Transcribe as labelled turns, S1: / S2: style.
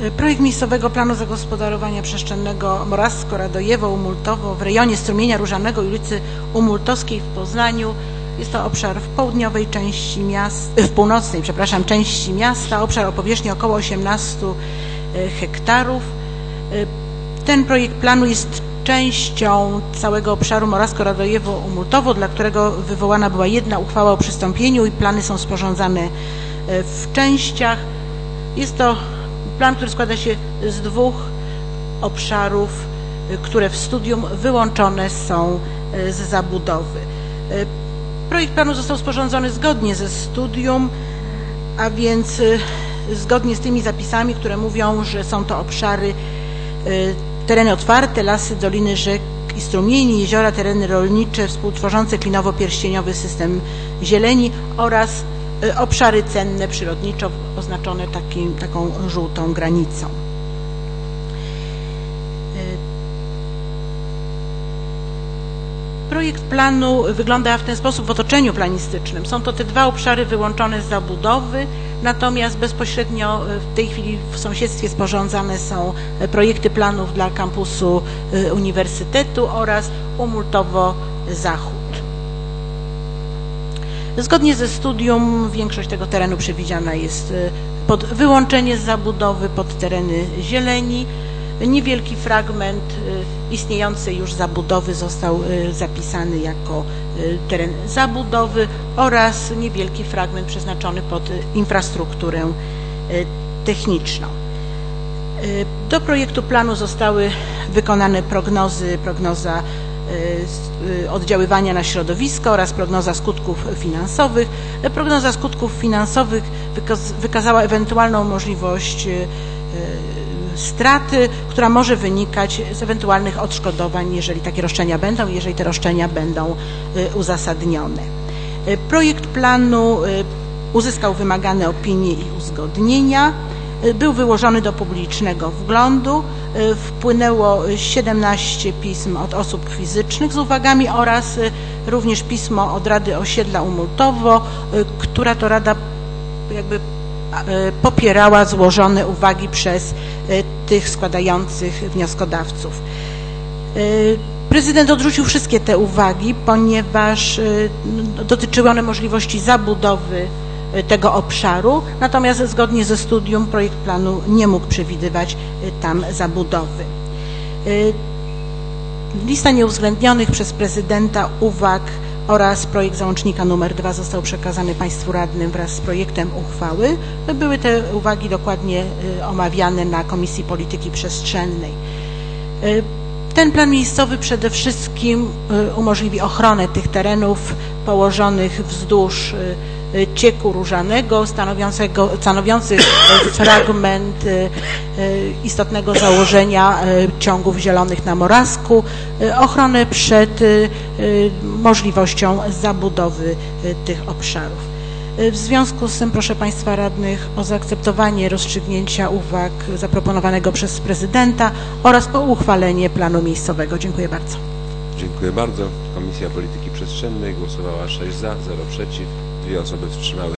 S1: Projekt miejscowego planu zagospodarowania przestrzennego Morawsko-Radojewo-Umultowo w rejonie Strumienia Różanego i ulicy Umultowskiej w Poznaniu. Jest to obszar w południowej części miasta, w północnej, przepraszam, części miasta, obszar o powierzchni około 18 hektarów. Ten projekt planu jest częścią całego obszaru Morawsko-Radojewo-Umultowo, dla którego wywołana była jedna uchwała o przystąpieniu i plany są sporządzane w częściach. Jest to plan, który składa się z dwóch obszarów, które w studium wyłączone są z zabudowy. Projekt planu został sporządzony zgodnie ze studium, a więc zgodnie z tymi zapisami, które mówią, że są to obszary, tereny otwarte, lasy, doliny rzek i strumieni, jeziora, tereny rolnicze współtworzące klinowo-pierścieniowy system zieleni oraz obszary cenne przyrodniczo oznaczone taką żółtą granicą. Projekt planu wygląda w ten sposób w otoczeniu planistycznym. Są to te dwa obszary wyłączone z zabudowy, natomiast bezpośrednio w tej chwili w sąsiedztwie sporządzane są projekty planów dla kampusu uniwersytetu oraz Umultowo-Zachód. Zgodnie ze studium większość tego terenu przewidziana jest pod wyłączenie z zabudowy, pod tereny zieleni. Niewielki fragment istniejącej już zabudowy został zapisany jako teren zabudowy oraz niewielki fragment przeznaczony pod infrastrukturę techniczną. Do projektu planu zostały wykonane prognoza oddziaływania na środowisko oraz prognoza skutków finansowych. Prognoza skutków finansowych wykazała ewentualną możliwość straty, która może wynikać z ewentualnych odszkodowań, jeżeli takie roszczenia będą, jeżeli te roszczenia będą uzasadnione. Projekt planu uzyskał wymagane opinie i uzgodnienia, był wyłożony do publicznego wglądu, wpłynęło 17 pism od osób fizycznych z uwagami oraz również pismo od Rady Osiedla Umultowo, która to rada jakby popierała złożone uwagi przez tych składających wnioskodawców. Prezydent odrzucił wszystkie te uwagi, ponieważ dotyczyły one możliwości zabudowy tego obszaru, natomiast zgodnie ze studium projekt planu nie mógł przewidywać tam zabudowy. Lista nieuwzględnionych przez prezydenta uwag oraz projekt załącznika nr 2 został przekazany Państwu radnym wraz z projektem uchwały. Były te uwagi dokładnie omawiane na Komisji Polityki Przestrzennej. Ten plan miejscowy przede wszystkim umożliwi ochronę tych terenów położonych wzdłuż cieku Różanego, stanowiących fragment istotnego założenia ciągów zielonych na Morawsku, ochronę przed możliwością zabudowy tych obszarów. W związku z tym proszę Państwa radnych o zaakceptowanie rozstrzygnięcia uwag zaproponowanego przez prezydenta oraz o uchwalenie planu miejscowego. Dziękuję bardzo.
S2: Dziękuję bardzo. Komisja Polityki Przestrzennej głosowała 6 za, 0 przeciw, 2 osoby wstrzymały